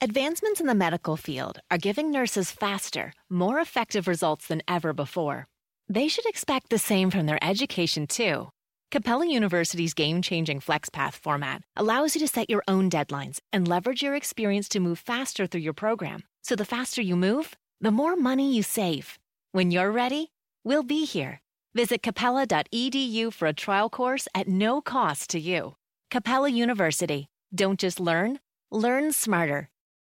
Advancements in the medical field are giving nurses faster, more effective results than ever before. They should expect the same from their education, too. Capella University's game-changing FlexPath format allows you to set your own deadlines and leverage your experience to move faster through your program. So the faster you move, the more money you save. When you're ready, we'll be here. Visit capella.edu for a trial course at no cost to you. Capella University. Don't just learn smarter.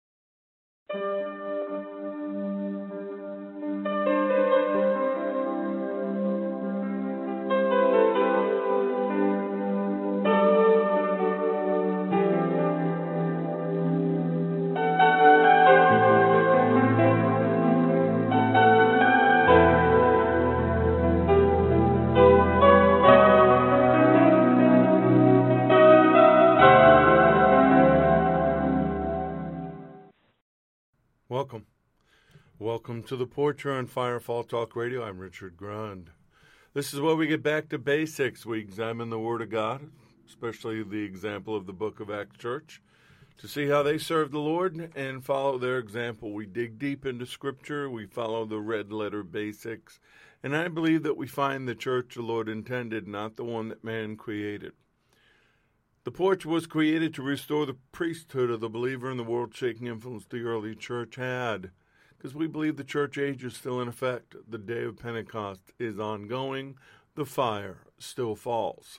Welcome to the Porch here on Firefall Talk Radio. I'm Richard Grund. This is where we get back to basics. We examine the Word of God, especially the example of the Book of Acts Church, to see how they serve the Lord and follow their example. We dig deep into Scripture. We follow the red letter basics. And I believe that we find the church the Lord intended, not the one that man created. The porch was created to restore the priesthood of the believer and the world-shaking influence the early church had, because we believe the church age is still in effect. The day of Pentecost is ongoing. The fire still falls.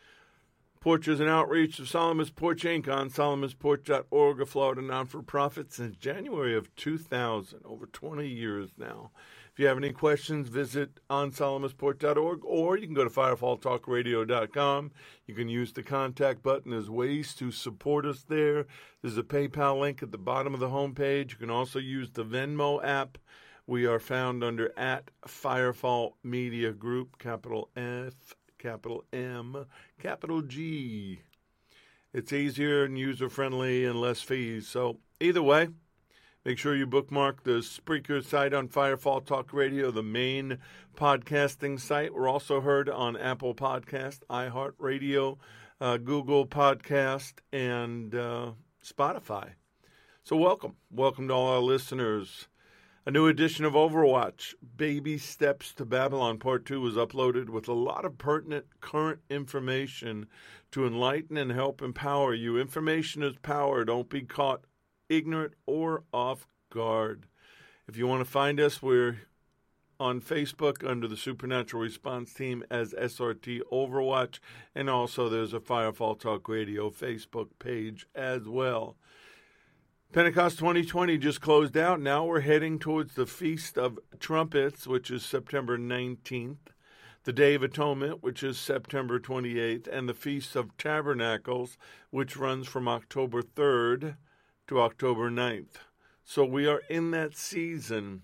Porch is an outreach of Solomon's Porch Inc. on solomonsporch.org, a Florida non-for-profit since January of 2000, over 20 years now. If you have any questions, visit onsolomonsporch.org, or you can go to firefalltalkradio.com. You can use the contact button. There's ways to support us there. There's a PayPal link at the bottom of the homepage. You can also use the Venmo app. We are found under @Firefall Media Group, capital F, capital M, capital G. It's easier and user-friendly and less fees. So either way, make sure you bookmark the Spreaker site on Firefall Talk Radio, the main podcasting site. We're also heard on Apple Podcast, iHeartRadio, Google Podcast, and Spotify. So welcome. Welcome to all our listeners. A new edition of Overwatch, Baby Steps to Babylon Part 2, was uploaded with a lot of pertinent current information to enlighten and help empower you. Information is power. Don't be caught ignorant or off guard. If you want to find us, we're on Facebook under the Supernatural Response Team as SRT Overwatch, and also there's a Firefall Talk Radio Facebook page as well. Pentecost 2020 just closed out. Now we're heading towards the Feast of Trumpets, which is September 19th, the Day of Atonement, which is September 28th, and the Feast of Tabernacles, which runs from October 3rd to October 9th. So we are in that season.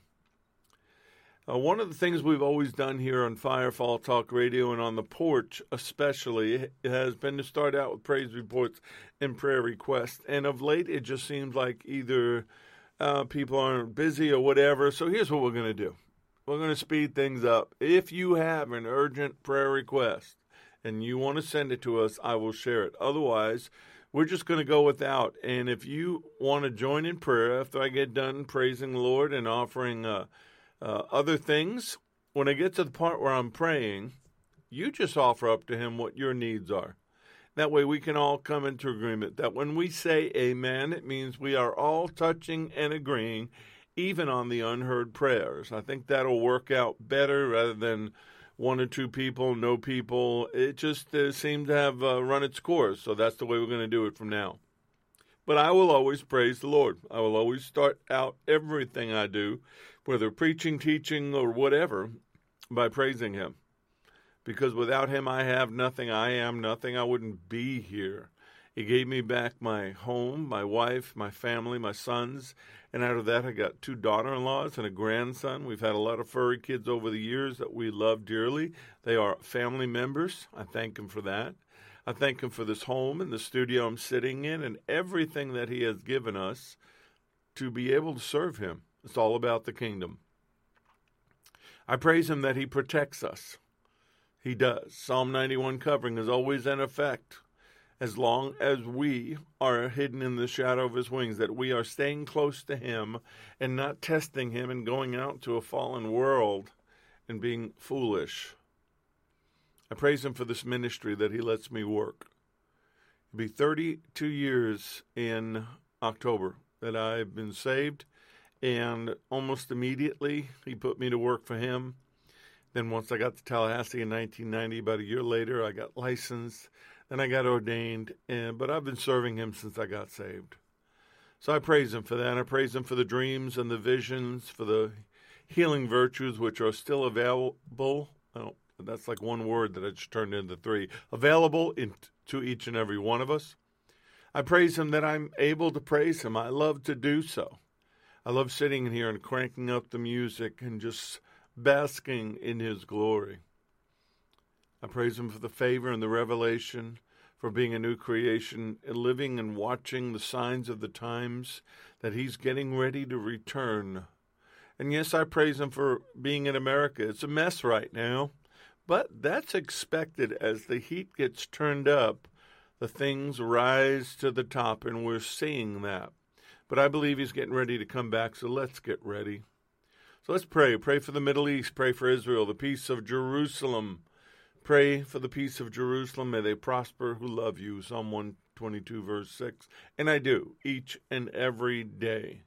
One of the things we've always done here on Firefall Talk Radio and on the porch especially has been to start out with praise reports and prayer requests. And of late, it just seems like either people aren't busy or whatever. So here's what we're going to do. We're going to speed things up. If you have an urgent prayer request and you want to send it to us, I will share it. Otherwise, we're just going to go without. And if you want to join in prayer after I get done praising the Lord and offering other things, when I get to the part where I'm praying, you just offer up to him what your needs are. That way we can all come into agreement that when we say amen, it means we are all touching and agreeing, even on the unheard prayers. I think that'll work out better rather than one or two people, no people. It just seemed to have run its course, so that's the way we're going to do it from now. But I will always praise the Lord. I will always start out everything I do, whether preaching, teaching, or whatever, by praising him. Because without him, I have nothing. I am nothing. I wouldn't be here. He gave me back my home, my wife, my family, my sons. And out of that, I got 2 daughter-in-laws and a grandson. We've had a lot of furry kids over the years that we love dearly. They are family members. I thank him for that. I thank him for this home and the studio I'm sitting in and everything that he has given us to be able to serve him. It's all about the kingdom. I praise him that he protects us. He does. Psalm 91 covering is always in effect. as long as we are hidden in the shadow of his wings, that we are staying close to him and not testing him and going out to a fallen world and being foolish. I praise him for this ministry that he lets me work. It'll be 32 years in October that I've been saved, and almost immediately he put me to work for him. Then once I got to Tallahassee in 1990, about a year later, I got licensed. Then I got ordained, but I've been serving him since I got saved. So I praise him for that. I praise him for the dreams and the visions, for the healing virtues which are still available. Oh, that's like one word that I just turned into three. Available to each and every one of us. I praise him that I'm able to praise him. I love to do so. I love sitting in here and cranking up the music and just basking in his glory. I praise him for the favor and the revelation, for being a new creation, and living and watching the signs of the times that he's getting ready to return. And yes, I praise him for being in America. It's a mess right now, but that's expected. As the heat gets turned up, the things rise to the top, and we're seeing that. But I believe he's getting ready to come back, so let's get ready. So let's pray. Pray for the Middle East. Pray for Israel, the peace of Jerusalem. Pray for the peace of Jerusalem. May they prosper who love you. Psalm 122, verse 6. And I do, each and every day.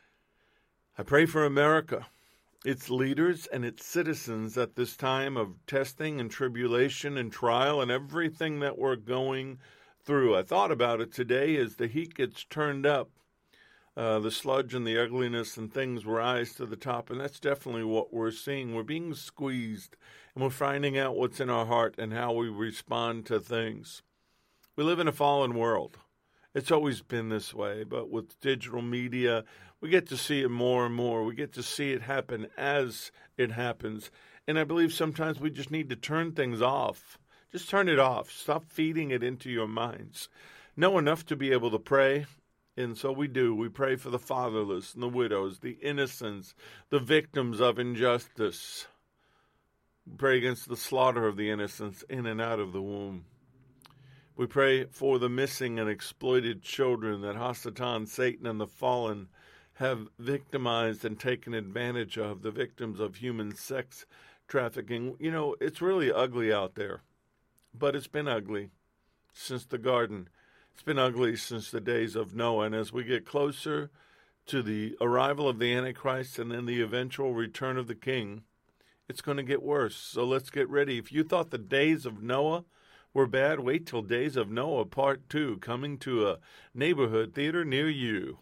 I pray for America, its leaders and its citizens at this time of testing and tribulation and trial and everything that we're going through. I thought about it today as the heat gets turned up. The sludge and the ugliness and things rise to the top, and that's definitely what we're seeing. We're being squeezed, and we're finding out what's in our heart and how we respond to things. We live in a fallen world. It's always been this way, but with digital media, we get to see it more and more. We get to see it happen as it happens, and I believe sometimes we just need to turn things off. Just turn it off. Stop feeding it into your minds. Know enough to be able to pray. And so we do. We pray for the fatherless and the widows, the innocents, the victims of injustice. We pray against the slaughter of the innocents in and out of the womb. We pray for the missing and exploited children that Hasatan, Satan, and the fallen have victimized and taken advantage of, the victims of human sex trafficking. You know, it's really ugly out there, but it's been ugly since the garden. It's been ugly since the days of Noah, and as we get closer to the arrival of the Antichrist and then the eventual return of the King, it's going to get worse. So let's get ready. If you thought the days of Noah were bad, wait till Days of Noah Part 2, coming to a neighborhood theater near you.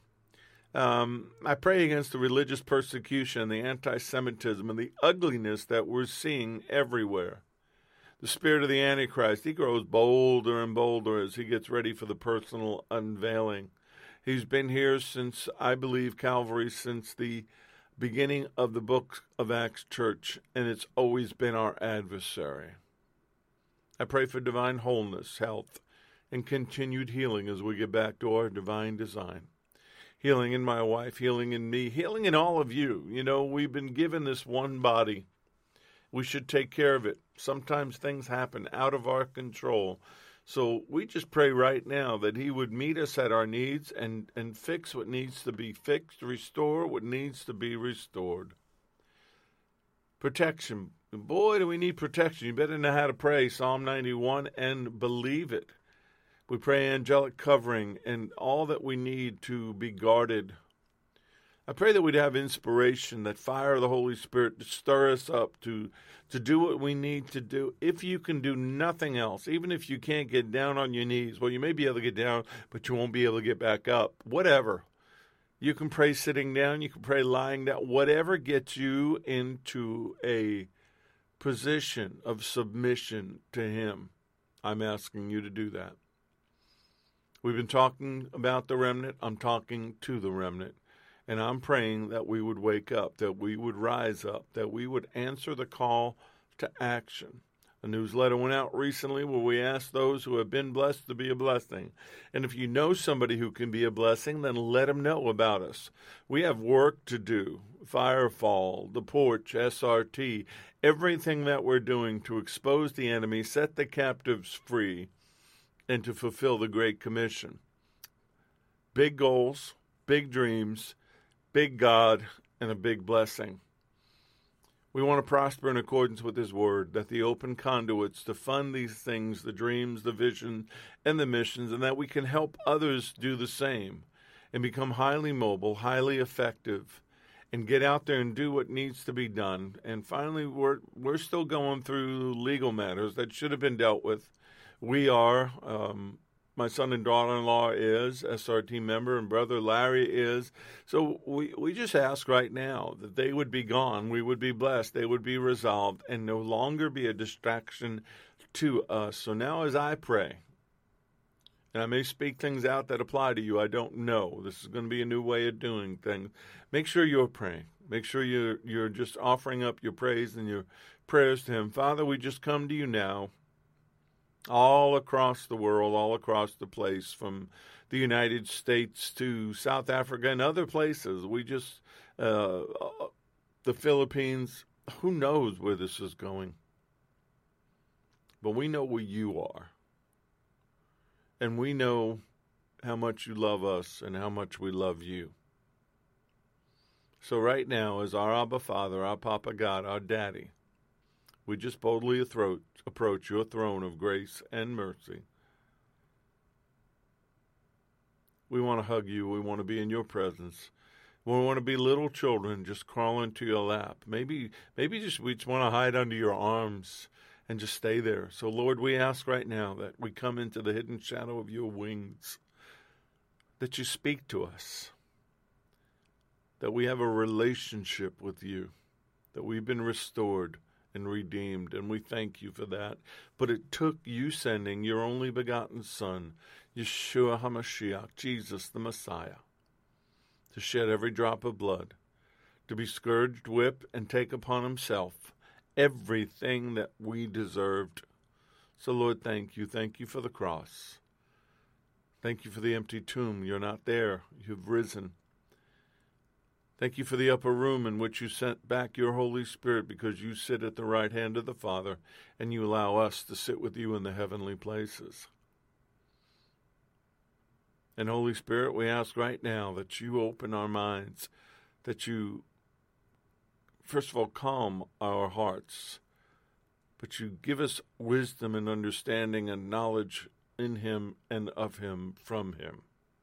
I pray against the religious persecution, the anti-Semitism, and the ugliness that we're seeing everywhere. The spirit of the Antichrist, he grows bolder and bolder as he gets ready for the personal unveiling. He's been here since, I believe, Calvary, since the beginning of the book of Acts Church, and it's always been our adversary. I pray for divine wholeness, health, and continued healing as we get back to our divine design. Healing in my wife, healing in me, healing in all of you. You know, we've been given this one body. We should take care of it. Sometimes things happen out of our control. So we just pray right now that he would meet us at our needs and fix what needs to be fixed, restore what needs to be restored. Protection. Boy, do we need protection. You better know how to pray Psalm 91 and believe it. We pray angelic covering and all that we need to be guarded. I pray that we'd have inspiration, that fire of the Holy Spirit to stir us up to do what we need to do. If you can do nothing else, even if you can't get down on your knees, well, you may be able to get down, but you won't be able to get back up. Whatever. You can pray sitting down. You can pray lying down. Whatever gets you into a position of submission to him, I'm asking you to do that. We've been talking about the remnant. I'm talking to the remnant. And I'm praying that we would wake up, that we would rise up, that we would answer the call to action. A newsletter went out recently where we asked those who have been blessed to be a blessing. And if you know somebody who can be a blessing, then let them know about us. We have work to do. Firefall, The Porch, SRT, everything that we're doing to expose the enemy, set the captives free, and to fulfill the Great Commission. Big goals, big dreams, big God, and a big blessing. We want to prosper in accordance with His Word, that the open conduits to fund these things, the dreams, the vision, and the missions, and that we can help others do the same and become highly mobile, highly effective, and get out there and do what needs to be done. And finally, we're still going through legal matters that should have been dealt with. We are. My son and daughter-in-law is, SRT member, and brother Larry is. So we just ask right now that they would be gone, we would be blessed, they would be resolved, and no longer be a distraction to us. So now as I pray, and I may speak things out that apply to you, I don't know. This is going to be a new way of doing things. Make sure you're praying. Make sure you're just offering up your praise and your prayers to Him. Father, we just come to you now, all across the world, all across the place, from the United States to South Africa and other places. We just, the Philippines, who knows where this is going? But we know where you are. And we know how much you love us and how much we love you. So right now, as our Abba Father, our Papa God, our Daddy, we just boldly approach your throne of grace and mercy. We want to hug you. We want to be in your presence. We want to be little children just crawling to your lap. Maybe we just want to hide under your arms and just stay there. So, Lord, we ask right now that we come into the hidden shadow of your wings, that you speak to us, that we have a relationship with you, that we've been restored and redeemed, and we thank you for that. But it took you sending your only begotten Son, Yeshua HaMashiach, Jesus the Messiah, to shed every drop of blood, to be scourged, whipped, and take upon himself everything that we deserved. So, Lord, thank you. Thank you for the cross. Thank you for the empty tomb. You're not there. You've risen. Thank you for the upper room in which you sent back your Holy Spirit, because you sit at the right hand of the Father and you allow us to sit with you in the heavenly places. And Holy Spirit, we ask right now that you open our minds, that you, first of all, calm our hearts, but you give us wisdom and understanding and knowledge in Him and of Him from Him.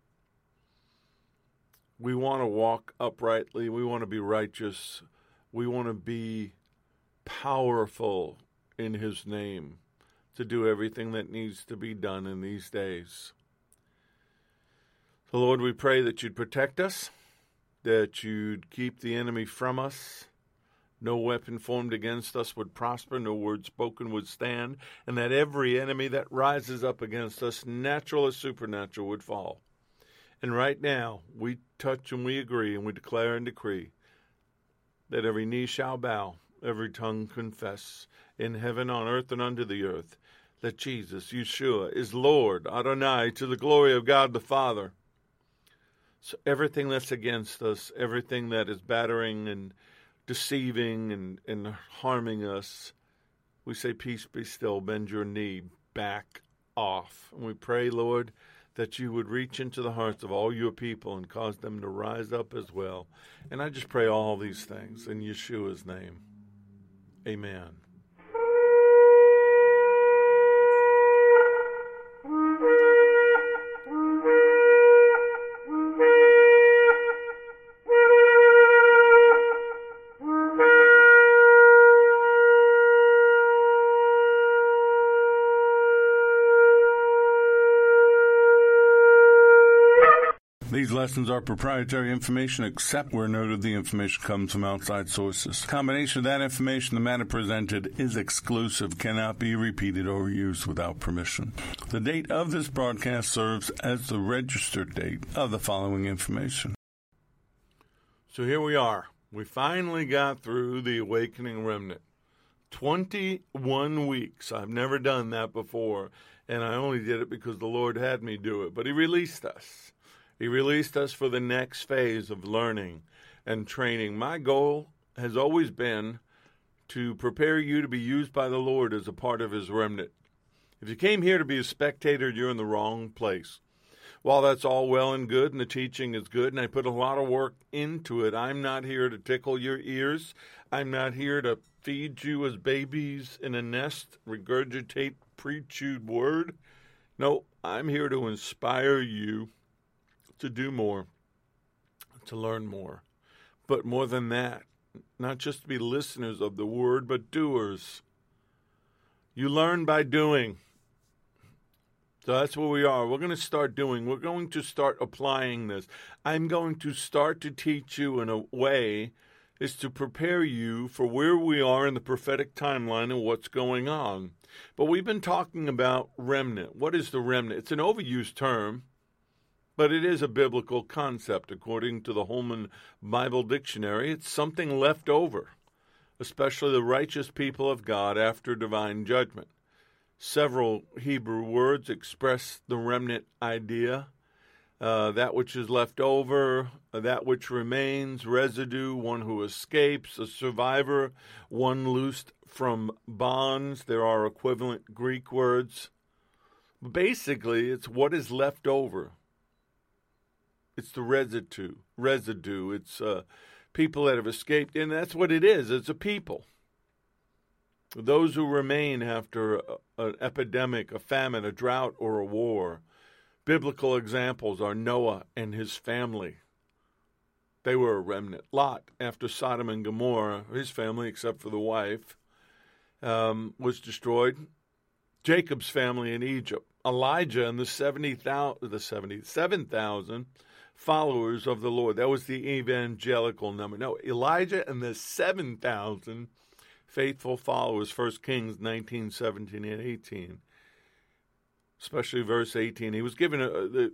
We want to walk uprightly. We want to be righteous. We want to be powerful in His name to do everything that needs to be done in these days. So, Lord, we pray that you'd protect us, that you'd keep the enemy from us. No weapon formed against us would prosper, no word spoken would stand, and that every enemy that rises up against us, natural or supernatural, would fall. And right now, we touch and we agree and we declare and decree that every knee shall bow, every tongue confess, in heaven, on earth, and under the earth, that Jesus, Yeshua, is Lord, Adonai, to the glory of God the Father. So everything that's against us, everything that is battering and deceiving and harming us, we say, peace be still, bend your knee, back off. And we pray, Lord, that you would reach into the hearts of all your people and cause them to rise up as well. And I just pray all these things in Yeshua's name. Amen. These lessons are proprietary information except where noted the information comes from outside sources. Combination of that information, the matter presented is exclusive, cannot be repeated or used without permission. The date of this broadcast serves as the registered date of the following information. So here we are. We finally got through the Awakening Remnant. 21 weeks. I've never done that before, and I only did it because the Lord had me do it. But He released us. He released us for the next phase of learning and training. My goal has always been to prepare you to be used by the Lord as a part of His remnant. If you came here to be a spectator, you're in the wrong place. While that's all well and good and the teaching is good and I put a lot of work into it, I'm not here to tickle your ears. I'm not here to feed you as babies in a nest, regurgitate pre-chewed word. No, I'm here to inspire you to do more, to learn more. But more than that, not just to be listeners of the word, but doers. You learn by doing. So that's what we are. We're going to start doing. We're going to start applying this. I'm going to start to teach you in a way is to prepare you for where we are in the prophetic timeline and what's going on. But we've been talking about remnant. What is the remnant? It's an overused term, but it is a biblical concept. According to the Holman Bible Dictionary, it's something left over, especially the righteous people of God after divine judgment. Several Hebrew words express the remnant idea. That which is left over, that which remains, residue, one who escapes, a survivor, one loosed from bonds. There are equivalent Greek words. Basically, it's what is left over. It's the residue. It's people that have escaped, and that's what it is. It's a people. Those who remain after an epidemic, a famine, a drought, or a war. Biblical examples are Noah and his family. They were a remnant. Lot, after Sodom and Gomorrah, his family, except for the wife, was destroyed. Jacob's family in Egypt. Elijah and the 77,000 followers of the Lord. That was the evangelical number. No, Elijah and the 7,000 faithful followers, 1 Kings 19, 17, and 18. Especially verse 18. He was given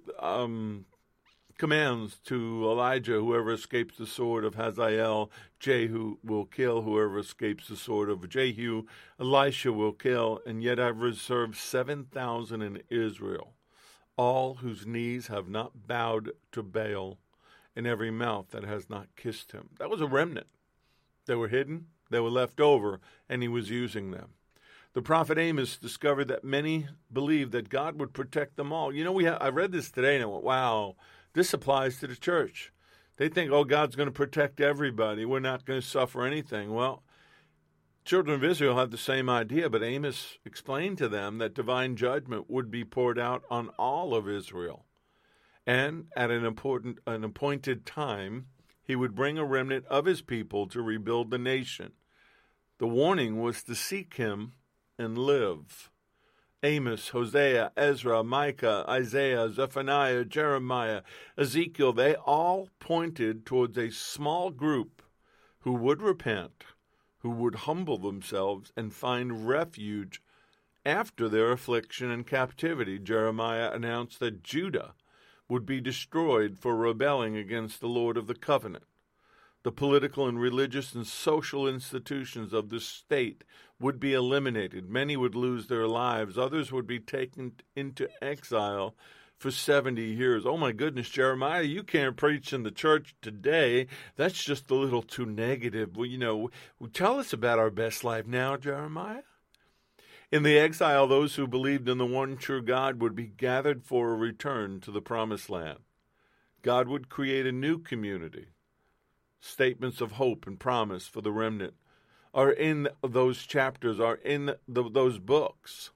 commands to Elijah, whoever escapes the sword of Hazael, Jehu will kill. Whoever escapes the sword of Jehu, Elisha will kill. And yet I've reserved 7,000 in Israel, all whose knees have not bowed to Baal, and every mouth that has not kissed him. That was a remnant. They were hidden. They were left over, and he was using them. The prophet Amos discovered that many believed that God would protect them all. You know, I read this today, and I went, wow, this applies to the church. They think, oh, God's going to protect everybody. We're not going to suffer anything. Well, children of Israel had the same idea, but Amos explained to them that divine judgment would be poured out on all of Israel. And at an appointed time, he would bring a remnant of his people to rebuild the nation. The warning was to seek him and live. Amos, Hosea, Ezra, Micah, Isaiah, Zephaniah, Jeremiah, Ezekiel, they all pointed towards a small group who would repent, who would humble themselves and find refuge after their affliction and captivity. Jeremiah announced that Judah would be destroyed for rebelling against the Lord of the covenant. The political and religious and social institutions of the state would be eliminated. Many would lose their lives. Others would be taken into exile for 70 years. Oh my goodness, Jeremiah, you can't preach in the church today. That's just a little too negative. Well, tell us about our best life now, Jeremiah. In the exile, those who believed in the one true God would be gathered for a return to the promised land. God would create a new community. Statements of hope and promise for the remnant are in those chapters, are in those books.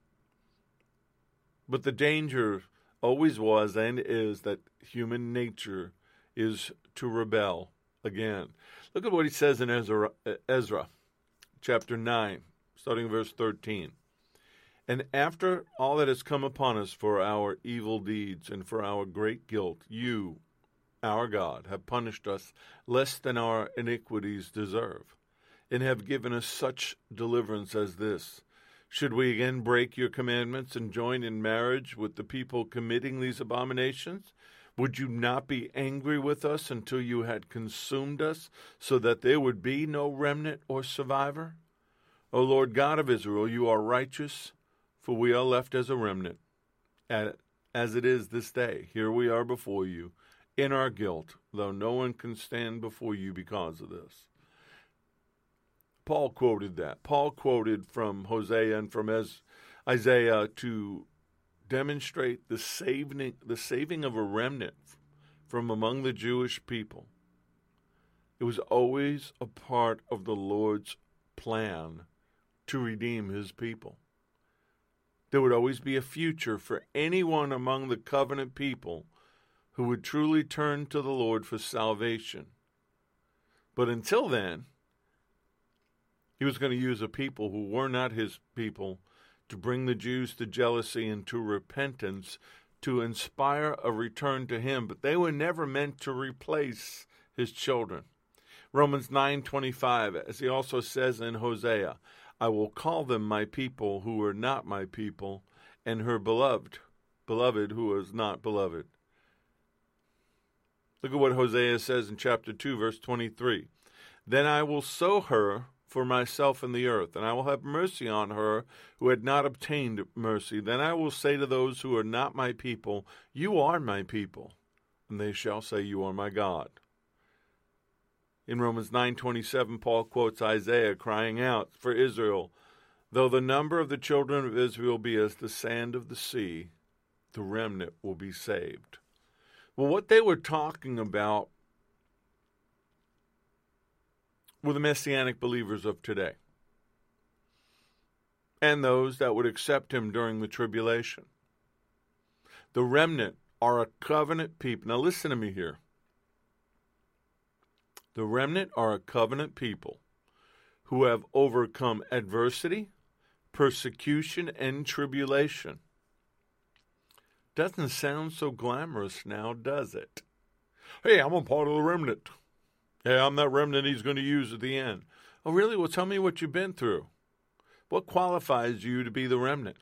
But the danger always was and is that human nature is to rebel again. Look at what he says in Ezra chapter 9, starting verse 13. And after all that has come upon us for our evil deeds and for our great guilt, you, our God, have punished us less than our iniquities deserve, and have given us such deliverance as this. Should we again break your commandments and join in marriage with the people committing these abominations? Would you not be angry with us until you had consumed us, so that there would be no remnant or survivor? O Lord God of Israel, you are righteous, for we are left as a remnant. As it is this day, here we are before you, in our guilt, though no one can stand before you because of this. Paul quoted that. Paul quoted from Hosea and from Isaiah to demonstrate the saving of a remnant from among the Jewish people. It was always a part of the Lord's plan to redeem his people. There would always be a future for anyone among the covenant people who would truly turn to the Lord for salvation. But until then, he was going to use a people who were not his people to bring the Jews to jealousy and to repentance, to inspire a return to him. But they were never meant to replace his children. Romans 9:25, as he also says in Hosea, I will call them my people who are not my people, and her beloved who is not beloved. Look at what Hosea says in chapter 2, verse 23. Then I will sow her for myself in the earth, and I will have mercy on her who had not obtained mercy. Then I will say to those who are not my people, you are my people, and they shall say, you are my God. In Romans 9:27, Paul quotes Isaiah crying out for Israel, though the number of the children of Israel be as the sand of the sea, the remnant will be saved. Well, what they were talking about were the Messianic believers of today and those that would accept him during the tribulation. The remnant are a covenant people. Now listen to me here. The remnant are a covenant people who have overcome adversity, persecution, and tribulation. Doesn't sound so glamorous now, does it? Hey, I'm a part of the remnant. Hey, I'm that remnant he's going to use at the end. Oh, really? Well, tell me what you've been through. What qualifies you to be the remnant?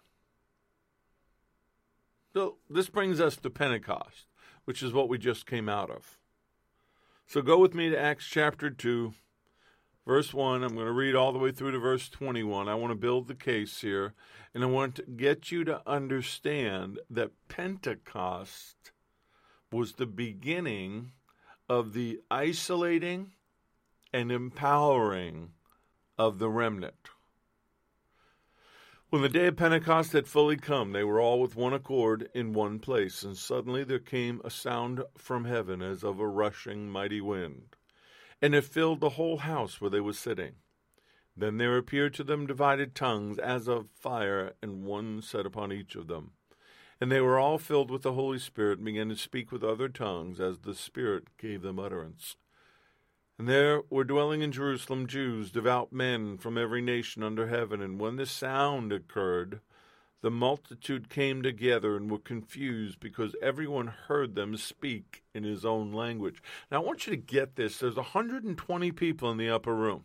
So this brings us to Pentecost, which is what we just came out of. So go with me to Acts chapter 2, verse 1. I'm going to read all the way through to verse 21. I want to build the case here, and I want to get you to understand that Pentecost was the beginning of the isolating and empowering of the remnant. When the day of Pentecost had fully come, they were all with one accord in one place, and suddenly there came a sound from heaven as of a rushing mighty wind, and it filled the whole house where they were sitting. Then there appeared to them divided tongues as of fire, and one sat upon each of them. And they were all filled with the Holy Spirit and began to speak with other tongues as the Spirit gave them utterance. And there were dwelling in Jerusalem Jews, devout men from every nation under heaven. And when this sound occurred, the multitude came together and were confused because everyone heard them speak in his own language. Now I want you to get this. There's 120 people in the upper room.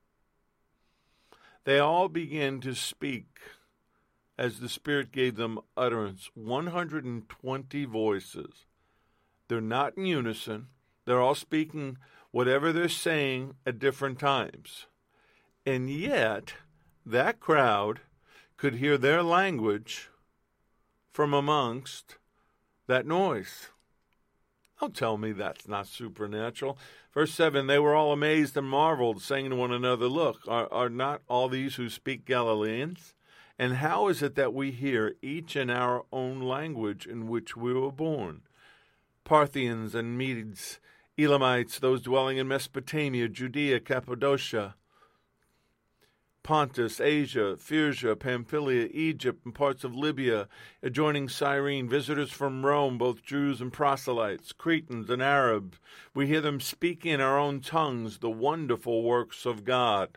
They all began to speak as the Spirit gave them utterance. 120 voices. They're not in unison. They're all speaking whatever they're saying at different times. And yet, that crowd could hear their language from amongst that noise. Don't tell me that's not supernatural. Verse 7, they were all amazed and marveled, saying to one another, look, are not all these who speak Galileans? And how is it that we hear each in our own language in which we were born? Parthians and Medes, Elamites, those dwelling in Mesopotamia, Judea, Cappadocia, Pontus, Asia, Phrygia, Pamphylia, Egypt, and parts of Libya, adjoining Cyrene, visitors from Rome, both Jews and proselytes, Cretans and Arabs. We hear them speaking in our own tongues the wonderful works of God.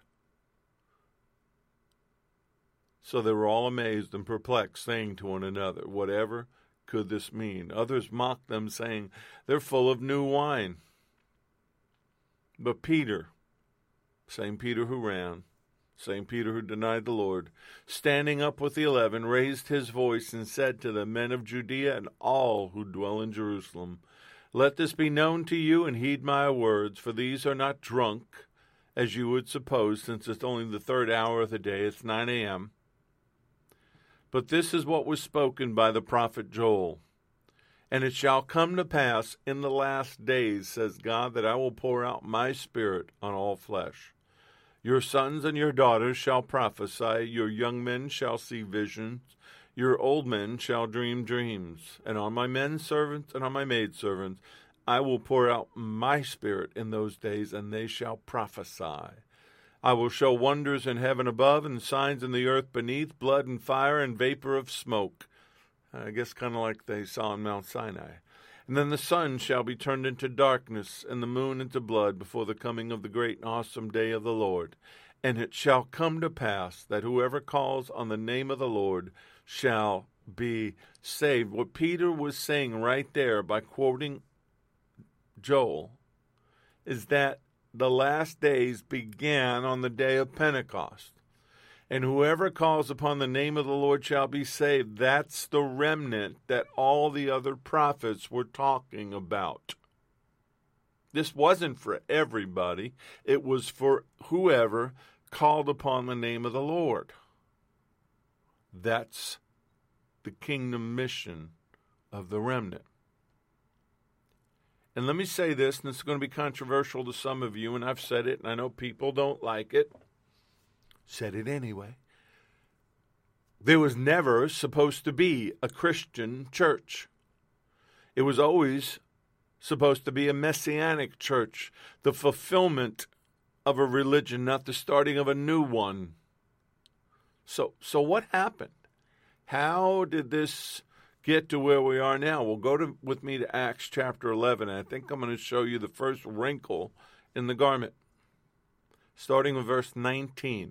So they were all amazed and perplexed, saying to one another, whatever could this mean? Others mocked them, saying, they're full of new wine. But Peter, same Peter who ran, same Peter who denied the Lord, standing up with the 11, raised his voice and said to the men of Judea and all who dwell in Jerusalem, let this be known to you and heed my words, for these are not drunk, as you would suppose, since it's only the third hour of the day, it's 9 a.m., but this is what was spoken by the prophet Joel. And it shall come to pass in the last days, says God, that I will pour out my Spirit on all flesh. Your sons and your daughters shall prophesy, your young men shall see visions, your old men shall dream dreams. And on my men servants and on my maidservants I will pour out my Spirit in those days, and they shall prophesy. I will show wonders in heaven above and signs in the earth beneath, blood and fire and vapor of smoke. I guess kind of like they saw on Mount Sinai. And then the sun shall be turned into darkness, and the moon into blood, before the coming of the great and awesome day of the Lord. And it shall come to pass that whoever calls on the name of the Lord shall be saved. What Peter was saying right there by quoting Joel is that the last days began on the day of Pentecost. And whoever calls upon the name of the Lord shall be saved. That's the remnant that all the other prophets were talking about. This wasn't for everybody. It was for whoever called upon the name of the Lord. That's the kingdom mission of the remnant. And let me say this, and it's going to be controversial to some of you, and I've said it, and I know people don't like it. Said it anyway. There was never supposed to be a Christian church. It was always supposed to be a messianic church, the fulfillment of a religion, not the starting of a new one. So what happened? How did this get to where we are now? Well, go with me to Acts chapter 11. And I think I'm going to show you the first wrinkle in the garment, starting with verse 19.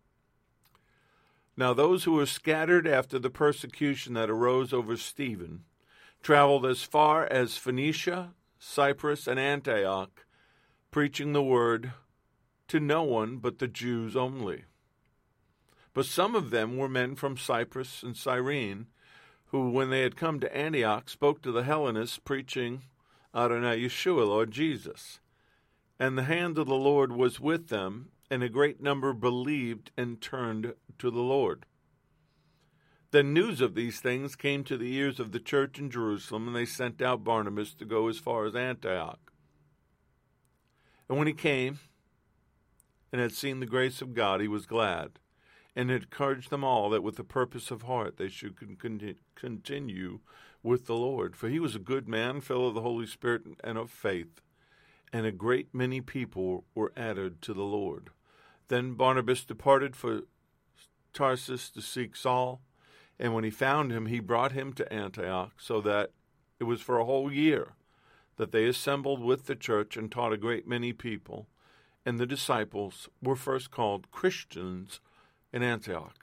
Now those who were scattered after the persecution that arose over Stephen traveled as far as Phoenicia, Cyprus, and Antioch, preaching the word to no one but the Jews only. But some of them were men from Cyprus and Cyrene, who, when they had come to Antioch, spoke to the Hellenists, preaching Adonai Yeshua, Lord Jesus. And the hand of the Lord was with them, and a great number believed and turned to the Lord. Then news of these things came to the ears of the church in Jerusalem, and they sent out Barnabas to go as far as Antioch. And when he came and had seen the grace of God, he was glad, and had encouraged them all that with the purpose of heart they should continue with the Lord. For he was a good man, full of the Holy Spirit and of faith, and a great many people were added to the Lord. Then Barnabas departed for Tarsus to seek Saul, and when he found him, he brought him to Antioch, so that it was for a whole year that they assembled with the church and taught a great many people, and the disciples were first called Christians in Antioch.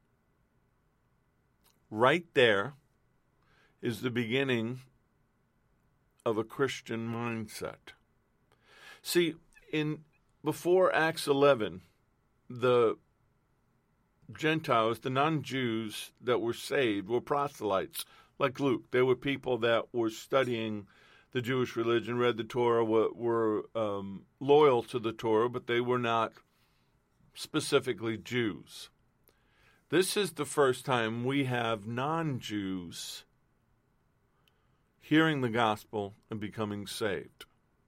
Right there is the beginning of a Christian mindset. See, before Acts 11, the Gentiles, the non-Jews that were saved, were proselytes, like Luke. They were people that were studying the Jewish religion, read the Torah, were loyal to the Torah, but they were not specifically Jews. This is the first time we have non-Jews hearing the gospel and becoming saved.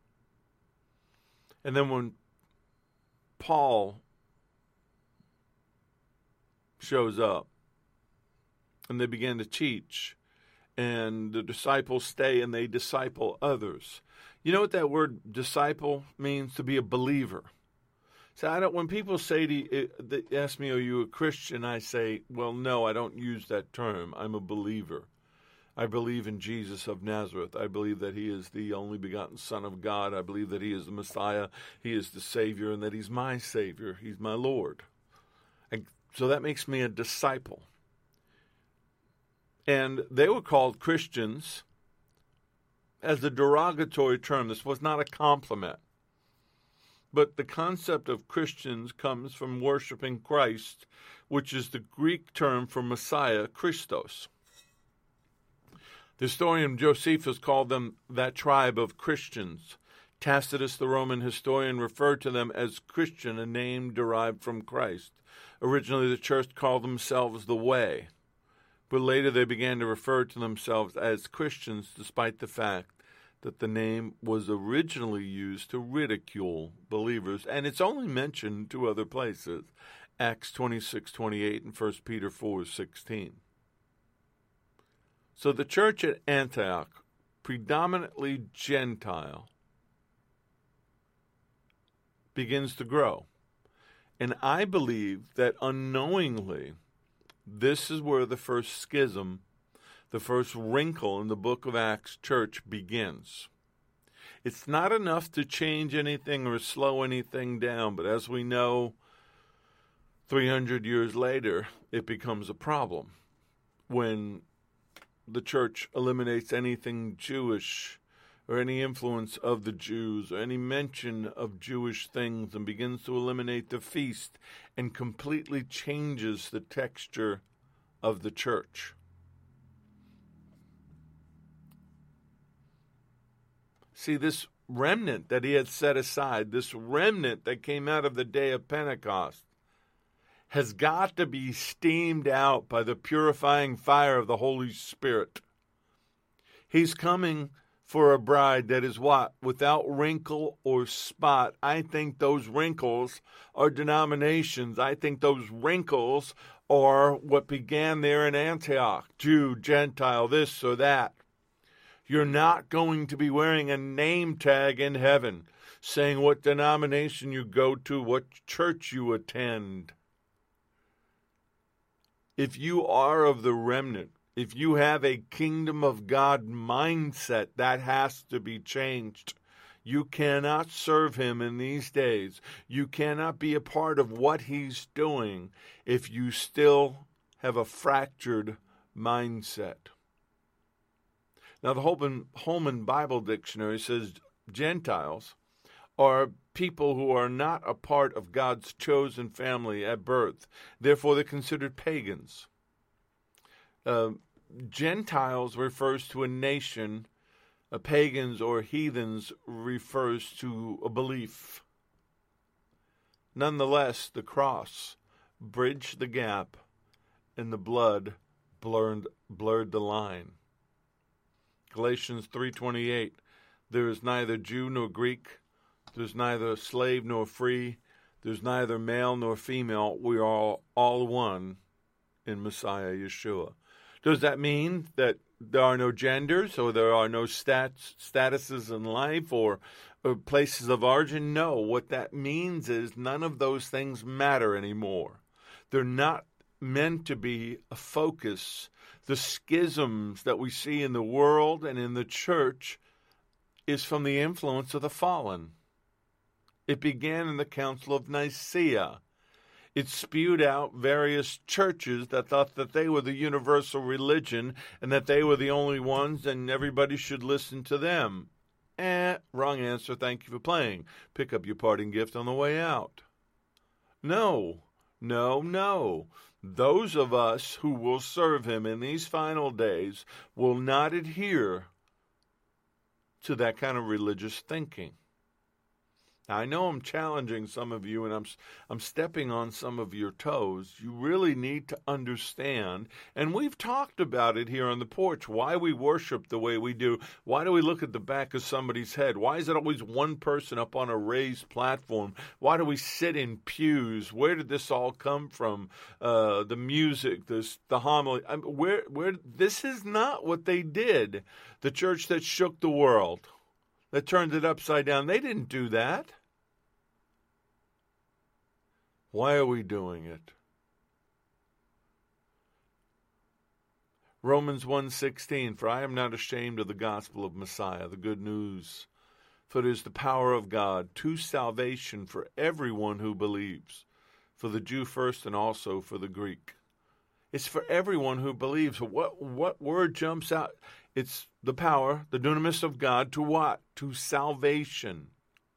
And then when Paul shows up and they begin to teach, and the disciples stay and they disciple others. You know what that word disciple means? To be a believer. So when people say to you, they ask me, are you a Christian? I say, well, no, I don't use that term. I'm a believer. I believe in Jesus of Nazareth. I believe that he is the only begotten Son of God. I believe that he is the Messiah. He is the Savior, and that he's my Savior. He's my Lord. So that makes me a disciple. And they were called Christians as a derogatory term. This was not a compliment. But the concept of Christians comes from worshiping Christ, which is the Greek term for Messiah, Christos. The historian Josephus called them that tribe of Christians. Tacitus, the Roman historian, referred to them as Christian, a name derived from Christ. Originally, the church called themselves the Way, but later they began to refer to themselves as Christians, despite the fact that the name was originally used to ridicule believers, and it's only mentioned two other places, Acts 26:28 and 1 Peter 4:16. So the church at Antioch, predominantly Gentile, begins to grow. And I believe that unknowingly, this is where the first schism, the first wrinkle in the book of Acts church begins. It's not enough to change anything or slow anything down, but as we know, 300 years later, it becomes a problem when the church eliminates anything Jewish or any influence of the Jews or any mention of Jewish things and begins to eliminate the feast and completely changes the texture of the church. See, this remnant that he had set aside, this remnant that came out of the day of Pentecost, has got to be steamed out by the purifying fire of the Holy Spirit. He's coming for a bride that is what? Without wrinkle or spot. I think those wrinkles are denominations. I think those wrinkles are what began there in Antioch. Jew, Gentile, this or that. You're not going to be wearing a name tag in heaven saying what denomination you go to, what church you attend. If you are of the remnant, if you have a kingdom of God mindset, that has to be changed. You cannot serve him in these days. You cannot be a part of what he's doing if you still have a fractured mindset. Now, the Holman Bible Dictionary says Gentiles are people who are not a part of God's chosen family at birth. Therefore, they're considered pagans. Gentiles refers to a nation. Pagans or heathens refers to a belief. Nonetheless, the cross bridged the gap, and the blood blurred the line. Galatians 3:28, there is neither Jew nor Greek, there's neither slave nor free, there's neither male nor female, we are all one in Messiah Yeshua. Does that mean that there are no genders or there are no statuses in life or places of origin? No, what that means is none of those things matter anymore. They're not meant to be a focus. The schisms that we see in the world and in the church is from the influence of the fallen. It began in the Council of Nicaea. It spewed out various churches that thought that they were the universal religion and that they were the only ones and everybody should listen to them. Wrong answer. Thank you for playing. Pick up your parting gift on the way out. No. Those of us who will serve him in these final days will not adhere to that kind of religious thinking. Now, I know I'm challenging some of you and I'm stepping on some of your toes. You really need to understand, and we've talked about it here on the porch, why we worship the way we do. Why do we look at the back of somebody's head? Why is it always one person up on a raised platform? Why do we sit in pews? Where did this all come from? The music, the homily. Where this is not what they did. The church that shook the world, that turned it upside down. They didn't do that. Why are we doing it? Romans 1:16, for I am not ashamed of the gospel of Messiah, the good news. For it is the power of God to salvation for everyone who believes, for the Jew first and also for the Greek. It's for everyone who believes. What word jumps out? It's the power, the dunamis of God, to what? To salvation.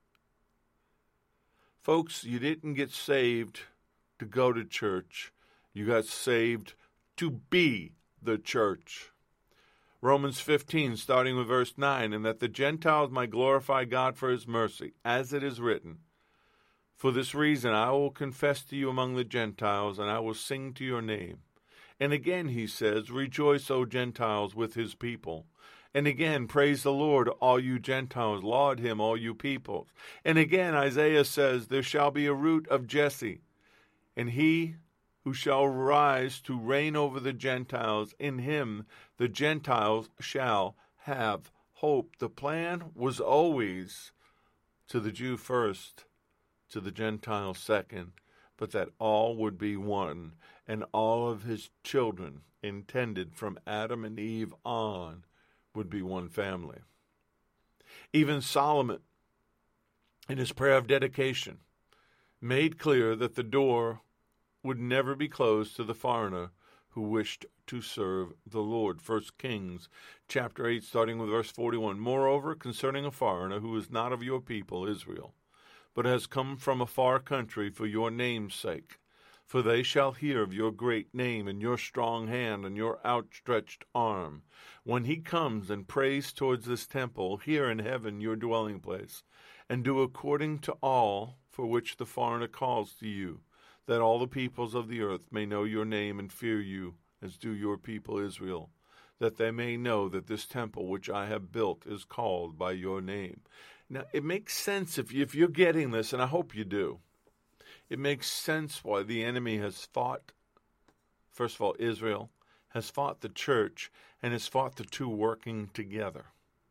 Folks, you didn't get saved to go to church. You got saved to be the church. Romans 15, starting with verse 9, and that the Gentiles might glorify God for his mercy, as it is written, for this reason I will confess to you among the Gentiles, and I will sing to your name. And again he says, rejoice, O Gentiles, with his people. And again, praise the Lord, all you Gentiles. Laud him, all you peoples. And again, Isaiah says, there shall be a root of Jesse, and he who shall rise to reign over the Gentiles. In him the Gentiles shall have hope. The plan was always to the Jew first, to the Gentile second, but that all would be one, and all of his children, intended from Adam and Eve on, would be one family. Even Solomon, in his prayer of dedication, made clear that the door would never be closed to the foreigner who wished to serve the Lord. 1 Kings chapter 8, starting with verse 41. Moreover, concerning a foreigner who is not of your people, Israel, but has come from a far country for your name's sake, for they shall hear of your great name and your strong hand and your outstretched arm. When he comes and prays towards this temple, here in heaven your dwelling place, and do according to all for which the foreigner calls to you, that all the peoples of the earth may know your name and fear you, as do your people Israel, that they may know that this temple which I have built is called by your name. Now, it makes sense if you're getting this, and I hope you do. It makes sense why the enemy has fought, first of all, Israel, has fought the church, and has fought the two working together.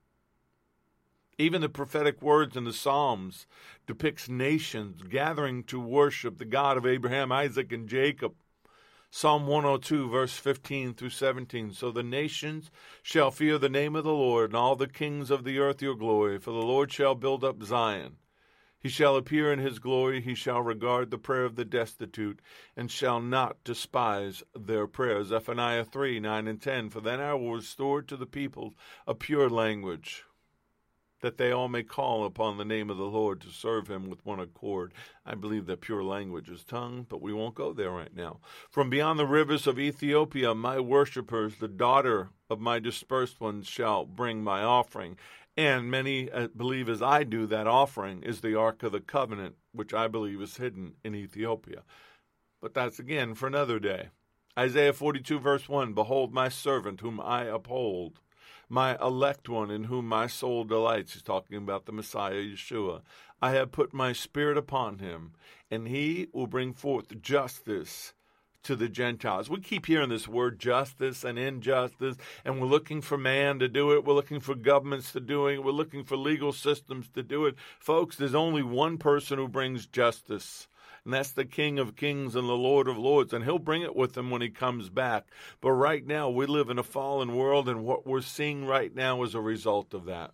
Even the prophetic words in the Psalms depicts nations gathering to worship the God of Abraham, Isaac, and Jacob. Psalm 102, verse 15 through 17. So the nations shall fear the name of the Lord, and all the kings of the earth your glory. For the Lord shall build up Zion. He shall appear in his glory. He shall regard the prayer of the destitute, and shall not despise their prayers. Zephaniah 3, 9 and 10. For then I will restore to the people a pure language, that they all may call upon the name of the Lord to serve him with one accord. I believe that pure language is tongue, but we won't go there right now. From beyond the rivers of Ethiopia, my worshippers, the daughter of my dispersed ones, shall bring my offering. And many believe, as I do, that offering is the Ark of the Covenant, which I believe is hidden in Ethiopia. But that's again for another day. Isaiah 42, verse 1, Behold my servant whom I uphold, my elect one in whom my soul delights. He's talking about the Messiah, Yeshua. I have put my spirit upon him, and he will bring forth justice to the Gentiles. We keep hearing this word justice and injustice, and we're looking for man to do it. We're looking for governments to do it. We're looking for legal systems to do it. Folks, there's only one person who brings justice, and that's the King of Kings and the Lord of Lords, and he'll bring it with him when he comes back. But right now, we live in a fallen world, and what we're seeing right now is a result of that.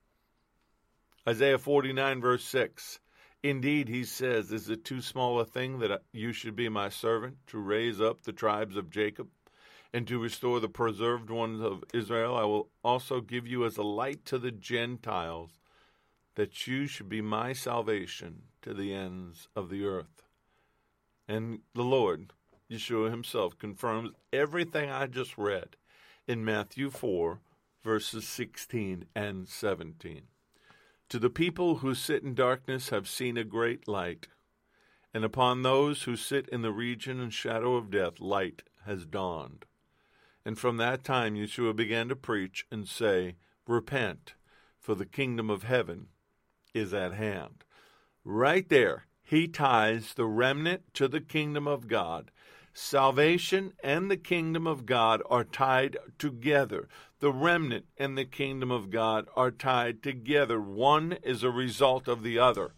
Isaiah 49, verse 6. Indeed, he says, is it too small a thing that you should be my servant, to raise up the tribes of Jacob, and to restore the preserved ones of Israel? I will also give you as a light to the Gentiles, that you should be my salvation to the ends of the earth. And the Lord, Yeshua himself, confirms everything I just read in Matthew 4, verses 16 and 17. To the people who sit in darkness have seen a great light, and upon those who sit in the region and shadow of death, light has dawned. And from that time Yeshua began to preach and say, Repent, for the kingdom of heaven is at hand. Right there, he ties the remnant to the kingdom of God. Salvation and the kingdom of God are tied together. The remnant and the kingdom of God are tied together. One is a result of the other.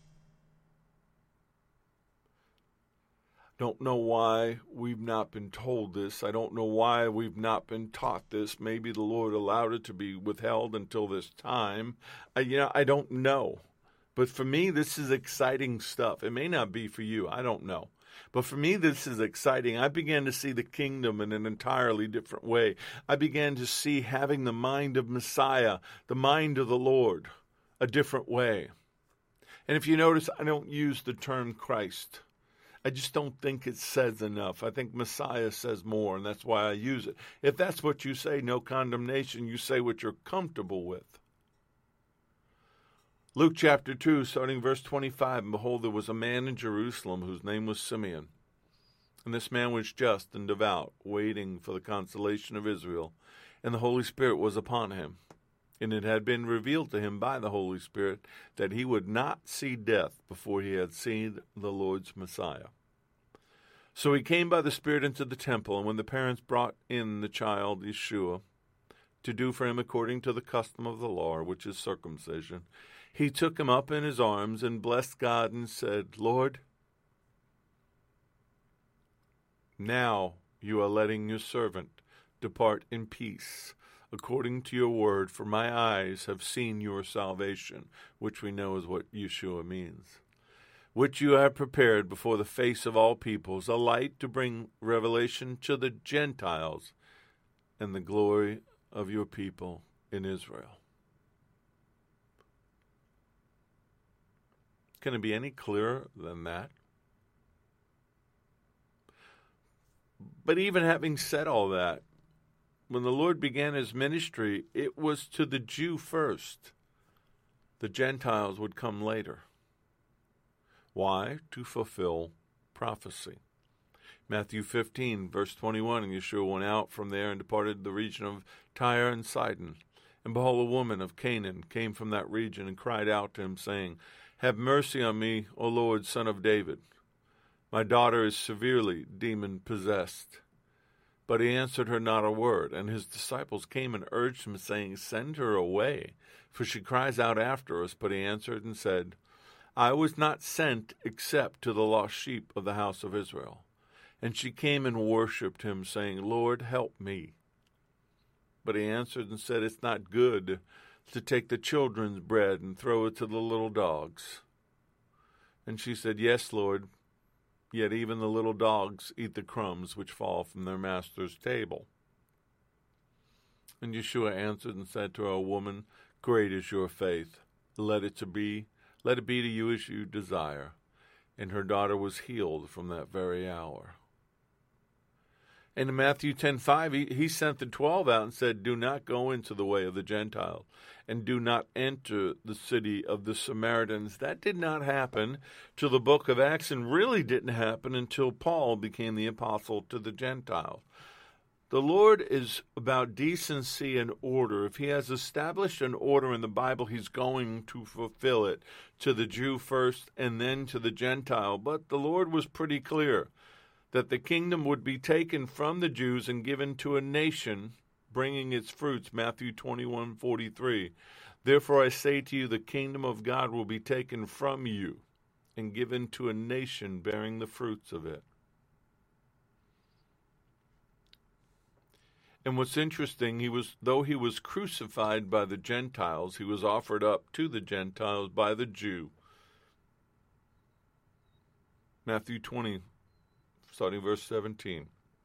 Don't know why we've not been told this. I don't know why we've not been taught this. Maybe the Lord allowed it to be withheld until this time. I don't know. But for me, this is exciting stuff. It may not be for you. I don't know. But for me, this is exciting. I began to see the kingdom in an entirely different way. I began to see having the mind of Messiah, the mind of the Lord, a different way. And if you notice, I don't use the term Christ. I just don't think it says enough. I think Messiah says more, and that's why I use it. If that's what you say, no condemnation. You say what you're comfortable with. Luke chapter 2, starting verse 25, and behold, there was a man in Jerusalem whose name was Simeon. And this man was just and devout, waiting for the consolation of Israel. And the Holy Spirit was upon him. And it had been revealed to him by the Holy Spirit that he would not see death before he had seen the Lord's Messiah. So he came by the Spirit into the temple, and when the parents brought in the child Yeshua to do for him according to the custom of the law, which is circumcision, he took him up in his arms and blessed God and said, Lord, now you are letting your servant depart in peace, according to your word, for my eyes have seen your salvation, which we know is what Yeshua means, which you have prepared before the face of all peoples, a light to bring revelation to the Gentiles and the glory of your people in Israel. Can it be any clearer than that? But even having said all that, when the Lord began his ministry, it was to the Jew first. The Gentiles would come later. Why? To fulfill prophecy. Matthew 15, verse 21, and Yeshua went out from there and departed the region of Tyre and Sidon. And behold, a woman of Canaan came from that region and cried out to him, saying, Have mercy on me, O Lord, Son of David. My daughter is severely demon-possessed. But he answered her not a word. And his disciples came and urged him, saying, Send her away, for she cries out after us. But he answered and said, I was not sent except to the lost sheep of the house of Israel. And she came and worshipped him, saying, Lord, help me. But he answered and said, It's not good to take the children's bread and throw it to the little dogs. And she said, Yes, Lord, yet even the little dogs eat the crumbs which fall from their master's table. And Yeshua answered and said to her, Woman, great is your faith. Let it be to you as you desire. And her daughter was healed from that very hour. And in Matthew 10:5, he sent the 12 out and said, Do not go into the way of the Gentiles, and do not enter the city of the Samaritans. That did not happen till the book of Acts, and really didn't happen until Paul became the apostle to the Gentiles. The Lord is about decency and order. If he has established an order in the Bible, he's going to fulfill it to the Jew first and then to the Gentile. But the Lord was pretty clear that the kingdom would be taken from the Jews and given to a nation, bringing its fruits, Matthew 21:43. Therefore I say to you, the kingdom of God will be taken from you and given to a nation bearing the fruits of it. And what's interesting, though he was crucified by the Gentiles, he was offered up to the Gentiles by the Jew. Matthew 20, starting verse 17.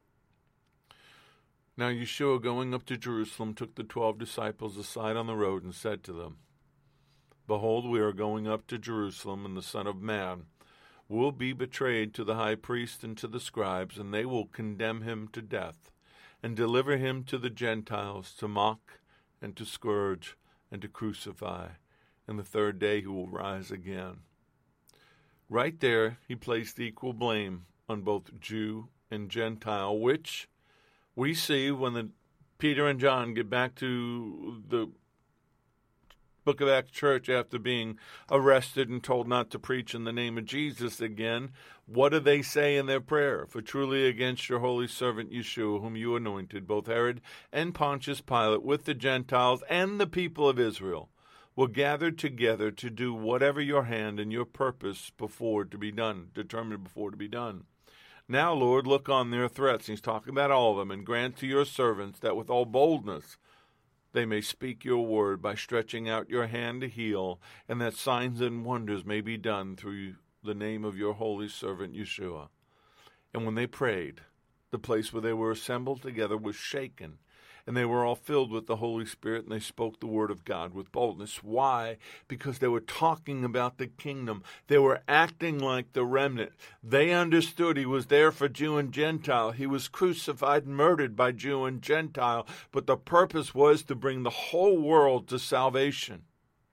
Now Yeshua, going up to Jerusalem, took the 12 disciples aside on the road and said to them, Behold, we are going up to Jerusalem, and the Son of Man will be betrayed to the high priest and to the scribes, and they will condemn him to death, and deliver him to the Gentiles to mock and to scourge and to crucify. And the third day he will rise again. Right there, he placed equal blame on both Jew and Gentile, which we see when Peter and John get back to the Book of Acts church after being arrested and told not to preach in the name of Jesus again. What do they say in their prayer? For truly against your holy servant Yeshua, whom you anointed, both Herod and Pontius Pilate, with the Gentiles and the people of Israel, were gathered together to do whatever your hand and your purpose determined before to be done. Now, Lord, look on their threats. He's talking about all of them, and grant to your servants that with all boldness they may speak your word by stretching out your hand to heal, and that signs and wonders may be done through the name of your holy servant Yeshua. And when they prayed, the place where they were assembled together was shaken, and they were all filled with the Holy Spirit, and they spoke the word of God with boldness. Why? Because they were talking about the kingdom. They were acting like the remnant. They understood he was there for Jew and Gentile. He was crucified and murdered by Jew and Gentile, but the purpose was to bring the whole world to salvation.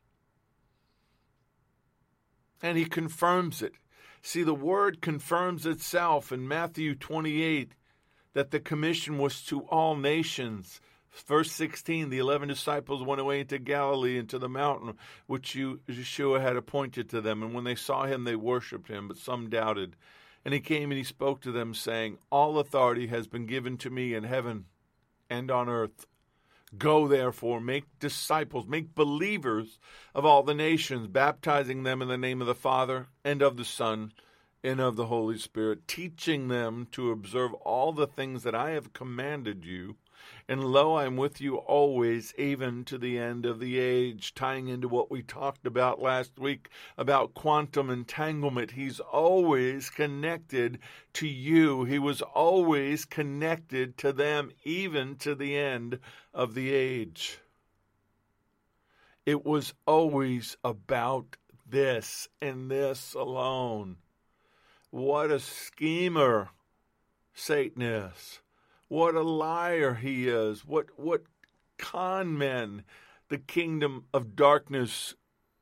And he confirms it. See, the word confirms itself in Matthew 28, that the commission was to all nations Verse 16, the 11 disciples went away into Galilee, into the mountain which Yeshua had appointed to them. And when they saw him, they worshipped him, but some doubted. And he came and he spoke to them, saying, all authority has been given to me in heaven and on earth. Go, therefore, make disciples, make believers of all the nations, baptizing them in the name of the Father and of the Son and of the Holy Spirit, teaching them to observe all the things that I have commanded you. And lo, I am with you always, even to the end of the age. Tying into what we talked about last week about quantum entanglement. He's always connected to you. He was always connected to them, even to the end of the age. It was always about this and this alone. What a schemer Satan is. What a liar he is. What con men the kingdom of darkness